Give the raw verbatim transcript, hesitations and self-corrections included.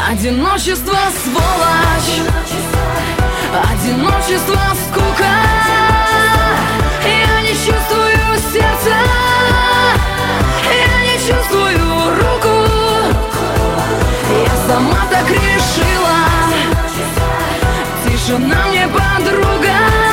Одиночество, сволочь, одиночество, скука. Я не чувствую сердца, я не чувствую руку. Я сама так решила, тишина мне подруга.